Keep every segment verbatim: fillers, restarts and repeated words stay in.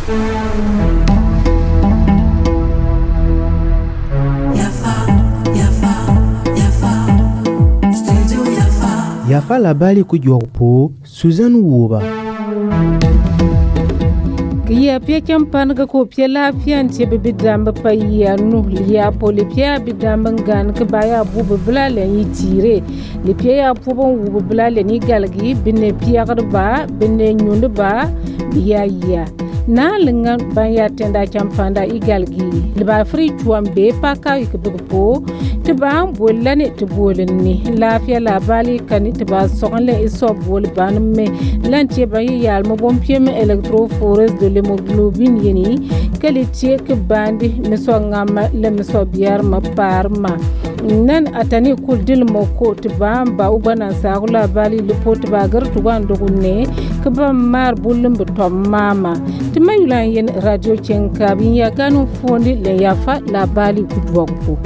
Yafa labari kujwa po Susan Wuba. Kiya pia champan ga ko pia lafiyan ce bibi damba payya nu liya po le pia bi damba ngan ka baya bu bibla le yi tire le pia ya po bon wu bibla le ni galgi binne pia garba binne nyundu ba biya ya na linga banya tenda champanda igalgi le ba free chuambe paka ikbipo te ba bolane te bolani lafiya labali kan te ba sonle iso bol ban me lanche ba yal mo bom piem electrophores de l'hémoglobine yeni qualité ke bandi me so ngama le me so biar ma parma nan atani kul dil mo ko te ba ba ubana sa labali le pot ba gar tu wan dogunne ke ba mar bulum be to mama mayula yen radio chenka binya kanu fondi le yafa la bali kudwako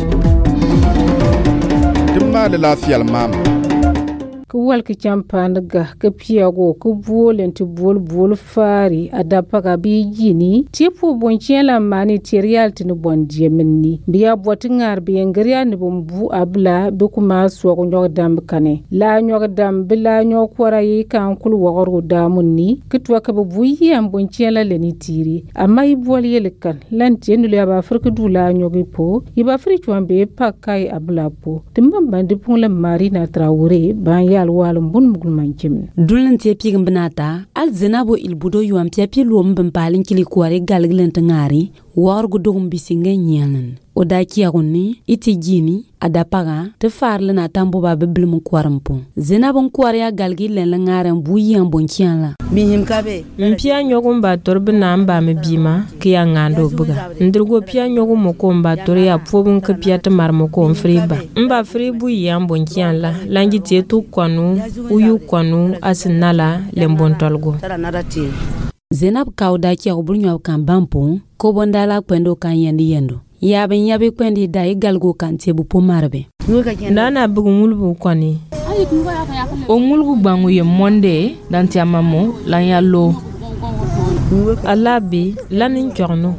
dimma la lafiyal mama kuwal ki champanda ga ka piago ku bolen ti bol bol fari adapa ga bi jini tipo bonchien la mani terial ti no bondie menni biya botingar bi ngariya ni bombu abla be kuma so ko nyog dam kane la nyog dam bila nyog kwara yi kan kul wogoro damunni kitwa ka bu yi am bonchien la leni tiri amma i bol yel kan lanti en le ba afrika du la nyogi po i ba afrika be pakai abla po timbam bandi pun la marina traore ban alwalum bun mugul manchim dulan te pigin binata al zenabo ilbudo yuam pia pi luom bempalin kili kware galglen tangari war gudum bisinga nyanan oda kiagonni iti jini adapaga te farle na tambo ba beblum kwarampo zenabo kware ya galgi len ngaren buyian bonkianla mihim kabe mpia nyogum ba torbe na mba me bima kiya ngando buga ndurgo pia nyogum mo ko mba tore ya pobun ka pia te mar mo ko friba mba fribu yian bonkianla langi te tu kwanu uyu kwanu asinala lembontolgo zenab kauda ki obulnyo kan bampo ko bondala kwendo kan yendi yendo yabe yabe kwendi dai galgo kan tebu po marbe nana bugu mulbu kwani o mulbu bangu ye monde dan tiamamo lan yallo alabi lanin chorno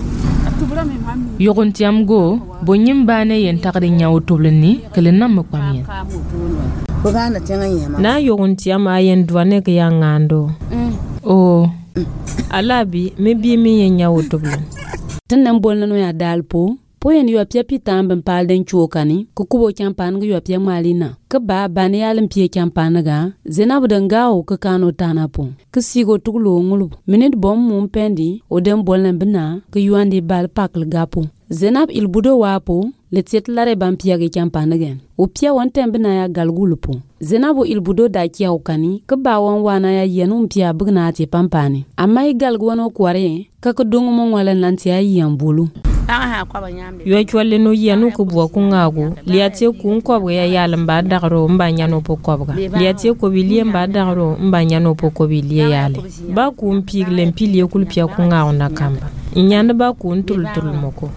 yogon tiamgo bonyim bane yen tagri nyaw tobleni kele nam kwamien na yogon tiama yen dwane ke yangando o alabi me bi mi yen nyaw toblen tannan bolno ya dalpo po yen yo pia pitam ben palden chokani ko kubo champan yo pia malina ka ba bane yalim pia champan ga zenabu dangao ka kano tanapo ka sigo tuglo ngulu minute bom mum pendi o dem bolna bina ka yuandi bal pakl gapo zenab ilbudo wapo le tsetlare ban pia ge champan ga o pia wontem bina ya galgulupo zenabu ilbudo da kiya ukani ka ba won wana ya yenum pia bugna te pampani amma i galgwono kware ka ko dungu mo ngwala nanti ya yambulu yo chwalle no yanu ko bo ku ngago liate ku ko ya yalam ba dagro mba nyano po ko ga liate ko bilie mba dagro mba nyano po ko bilie yale ba ku mpig lem pilie kul pia ku ngago na kamba nyanda ba ku ntul tul moko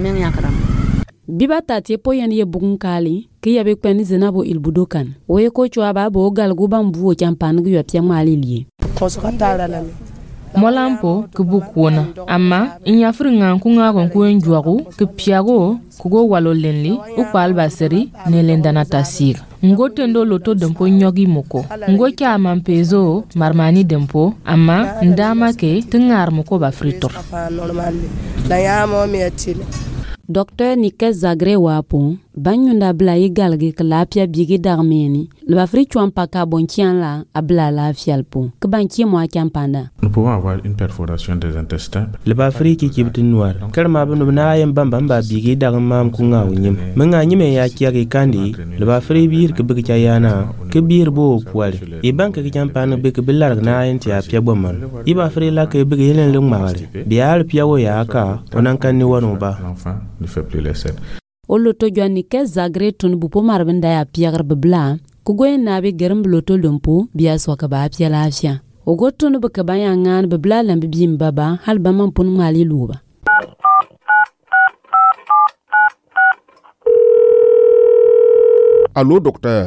biba tate po yan ye bugun kali ki yabe kwen zenabo ilbudokan oye ko chwa ba bo galgo bambu o champan gi yapia malili molampo kubukuna amma inya fringa kunga kon ku enjuago ke piago kugo walo lenli u palba seri ne lendana tasir ngote ndo loto dempo nyogi moko ngo kya mampezo marmani dempo amma ndama ke tingar moko ba frito Docteur Nike Zagre wapo banyunda bla yigalgi klapia bigi darmeni le bafri chwampa ka bonkian la abla la fialpo ke banki mo akampanda. Nous pouvons avoir une perforation des intestins. Le bafri ki kibtin noir kalma banu na yam bamba ba bigi darmam ku nga wunyim menga nyime ya kiagi kandi le bafri bir ke bigi yana ke bir bo kwali e banka ki champana be ke bilar na yen tia pia boman e bafri la ke bigi yelen lung mawari bial pia wo ya ka onan kan ni wono ba ne fait plus les sept. Oloto jwani ke Zagre tun bupo marbenda ya piagar bebla kugoy nabe gerem bloto lompo biya soka ba pia lafia ogoto no baka baya ngan bebla lambe bim baba hal ba man pun mali luba. Allô docteur,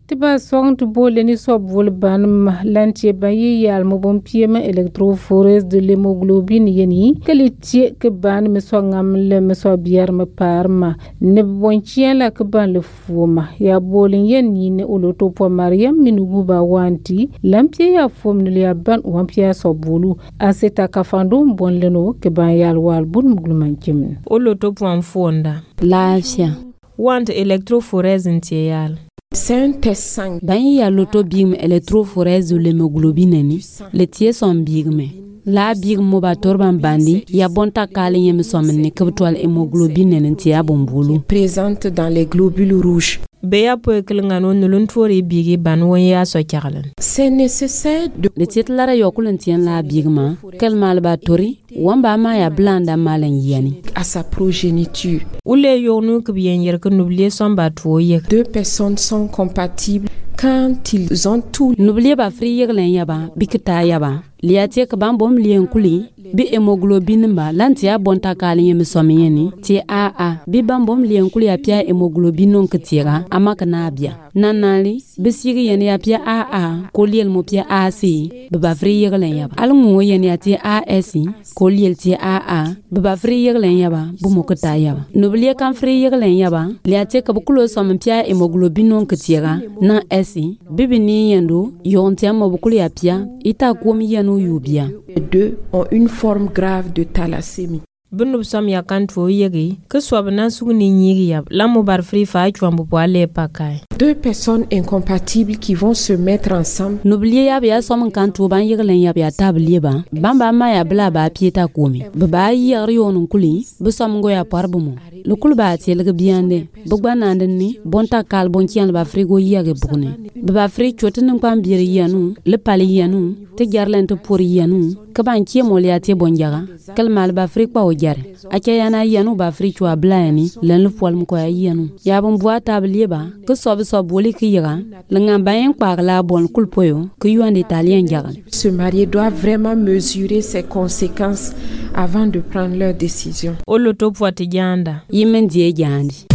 tiba song to bole ni sob vol ban lantie bayi yal mo bon piema electrophorese de l'hémoglobine yeni qualité ke ban me so ngam le me so bier me parma ne bon chien la ke ban le fuma ya bolin yeni ne oloto po mariam minugu ba wanti lampie ya fom ne ya ban wampia so bolu aseta kafando bon leno ke ban yal wal bun mugluman kim oloto po amfonda laafia want electrophorese ntial C'est un test sanguin. Ben y a l'autobim électrophorèse de l'hémoglobine ni. Le tie son bigme. La big mo ba torban bandi ya bonta kale yem somne kebtwal hémoglobine ni tia bombulu. Présente dans les globules rouges. Beya po eklengano nulun tori bigi ban ya so kyarlan. C'est nécessaire de le titre la yokulen tien la bigma kel mal ba tori wamba ma ya blanda malen yani à sa progéniture. Ule yonu kbiyen yer que n'oubliez son ba to yek. Deux personnes sont compatibles quand ils ont tout. N'oubliez pas fri yeglen yaba bikita yaba liatie ka bambom lien kuli bi hémoglobine ba lantia bonta kali yemi somyeni ti a a bi bambom lien kuli apia hémoglobine non ketira amaka na bia nanali bi sigi yeni apia a a ko liel mo pia a c be ba fri yeglen yaba alngu yeni ati a s ko liel ti a a be ba fri yeglen yaba bu mo keta yaba n'oubliez kan fri yeglen yaba liatie ka bu kulo som pia hémoglobine non ketira na s bibi ni yendo yontia mo bu kuli apia ita ko mi yenu yubia. Les deux ont une forme grave de thalassémie. Bunub som ya kan to yegi ke swabna sugni nyigi yab lamu bar free fa chwambu poale pakai. Deux personnes incompatibles qui vont se mettre ensemble. N'oubliez yab ya som kan to ban yeglen yab ya tabli ba bamba ma ya bla ba pieta komi be ba yar yonun kuli be som go ya parbumo le kul ba ti le biande be gbanande ni bonta kal bon kian ba frigo yage bugune be ba fri chotin pam bier yanu le pali yanu te garlen to pour yanu ka ban ki mo le ati bon jaga kal mal ba fri pa o jare acha yana yanu ba fri chwa blani len le pol ko ya yanu ya bon boa tabli ba ke sob sob boli ki yaga le ngamba yen pa la bon kul poyo ke yuande italien jaga. Se marier doit vraiment mesurer ses conséquences avant de prendre leur décision. Oloto poati janda yimen die jandi.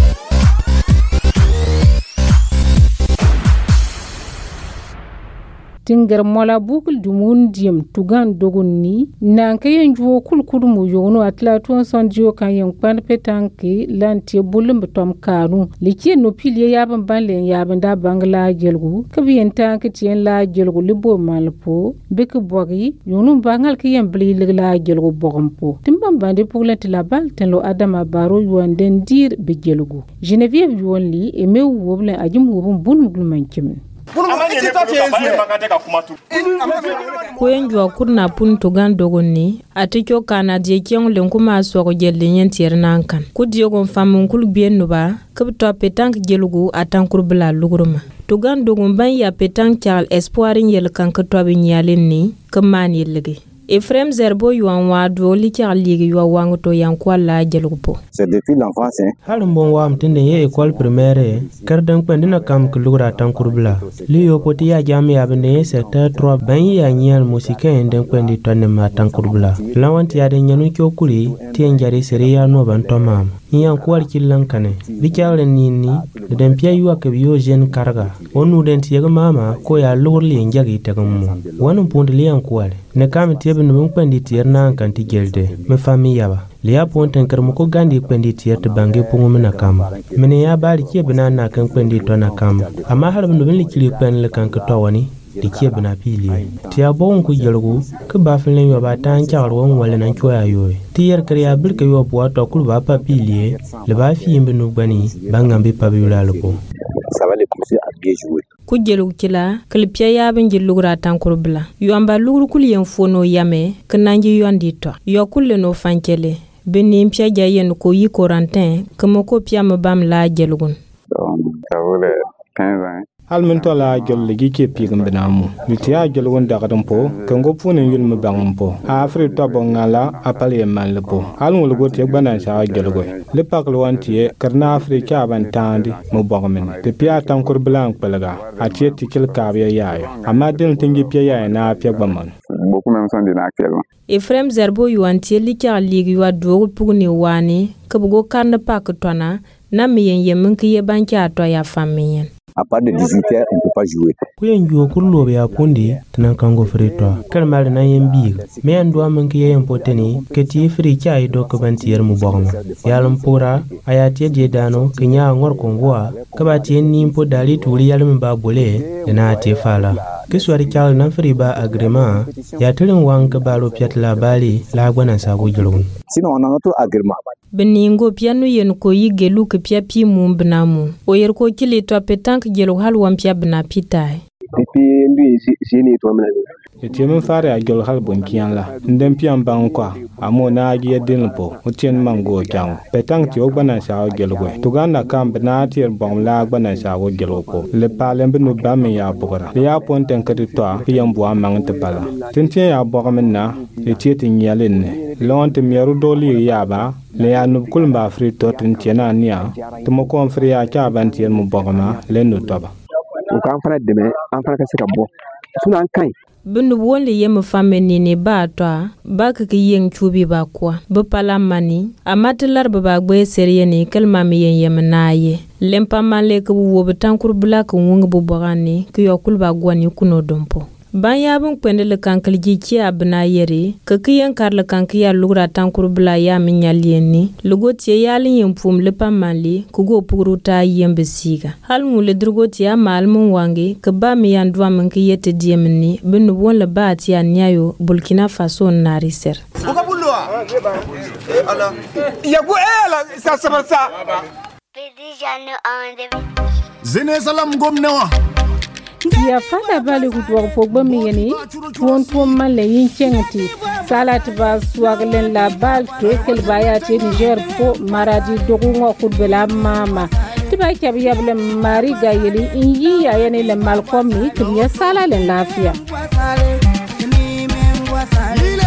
Tingar mola bukul dumun diem tugan dogun ni nan kayen juo kul kudumu yono atla tuan son jio kan yang pan petanki lanti bulum betom kanu likie no pilie yaban banlen yaban da bangla jelgu kabien tanki tien la jelgu libo malpo bek bogi yono bangal kiyen bli la jelgu bogompo timbam bande pour la tilabal tenlo adama baro yuanden dir be jelgu Geneviève yuonli e me woble ajum wobum bun mugluman kim Kwen jwa kurna pun tugan dogoni atiko kana die kyong lenkuma so ko jelle nyen tiernan kan ku diogo famun kul bien no ba kabto petank jelugo atan kurbla luguruma tugan dogon ban ya petank charles espoirin yel kan ka tobe nyalen ni kaman yelege Ephraim Zerbo yuan wa do li kyar ligi yuwa wangu to yankwa la jelugo. C'est depuis l'enfance. Halum bon wa mtinde ye école primaire kardan kwendina kam kulura tankurbla li yo poti ya jami ya bene secteur trois ban ya nyal musika enden kwendi tonne ma tankurbla lawanti ya den nyanu kyokuli tien jari seria no ban tomam yan kwal killan kane bikyawle nini den pia yuwa ke biyo jen karga onu den tiye mama ko ya lurli njagi tagamu wanu pundi li yan kwale ne kam tiebe no kwendi tierna kan ti gelde me fami yaba liya ponten karmu ko gandi kwendi tierte bange pungu mena kam mene ya bali kie bina na kan kwendi to na kam amma har no bin likili kwen le kan to wani dikie bina pili tiya bon ku jelgu ke ba filen yo ba tan chawar won wala nan choya yo tiyer kriya bil ke yo bo to ku ba pa pili le ba fi yimbe no bani bangambe pa biula ko ça va les pousser à bien jouer. Ku jelu kila klipya ya ben jilugra tankuru bla yuamba lugru kuli yen fono yame kananji yuandi to yo kulle no fankele benim pya jayen ko yi quarantaine kamo ko pya mabam la jelugun Ça vaut quinze ans. Almen to la jol legi ke pigam benamu mitia jol won da gadam po kango punen yul me bangam po afri to bongala apale man le po almo le gote gbana sa jol go le pak lo antie karna afri ka ban tandi mo bogmen te pia tankur blanc pelaga atie tikil ka ya yayo amma den tingi pia ya na pia gbamman Beaucoup même sont déjà actuellement. Ephraim Zerbo yuantie likar ligi wa dogo pugni wani kabugo karna pak tona na miyen yemin kiye banki ato ya famiyen À part de dix-huit heures, on ne peut pas jouer. Ku yen juo kurlo be apundi tanan kango frito. Kal mal na yen bi. Me an do man ke yen poteni ke ti fri chai do ko ban tier mu bogma. Yalum pura ayati je dano ke nya ngor kongwa ka ba ti ni po dali tuli yalum ba bole na te fala. Ke swari chal na fri ba agrema ya tulin wang ka balo piat la bali la gwana sa go jilun. Sinon on a notre agrément. Beningo piano yen ko yigelu ke pia pi mum bnamu. O yer ko kili to petank gelu halwam pia bna pitai. Pipi lui si ni to mena. Eti men fare a gel hal bon kian la. Ndem pian bang kwa. Amo na gi edin po. Utien mango jang. Petang ti ogbana sa gel go. Tuganda kam bna ti bang la gbana sa go gel ko. Le palen bnu ba me ya bogora. Le ya pon ten kati to pian bo amang te pala. Tentien ya bogamen na eti ti nyalen. Lon te mieru doli ya ba. Le ya nub kulmba fri to tentiena nia. Tumo kon fri ya cha ban tien mu bogama le no toba. O kan fana deme an fana ka se ka bo. Suna an kai. Bundu wonle yem fameni ne ba to ba ka yeng chubi ba kwa. Bu pala mani amatilar ba gbe seriye ne kalma mi yen yem naye. Lempa male ko wo betankur black wong bu bogani ko yokul ba gwani kuno dompo. Ban yabun kwende le kankal jiki abna yere ka kiyan kar le kankiya lugra tankur bla ya minyalieni lugo tie yalin yempum le pamali kugo puruta yembe siga hal mu le drugo tie mal mun wange ka ba mi yan dwa mun kiyete diemni benu won le ba tie nyayo Burkina Faso nari ser buka bulwa ala ya go ela sa sa sa zene salam gomnewa ya fada bali kutwa pogba miyeni tuon tuon male yin chengti salat ba swaglen la bal to kel baya te Niger po maradi dogungo kudbela mama tiba kyabi yable mari gayeli inyi ya yene le malkomi kinya sala le lafia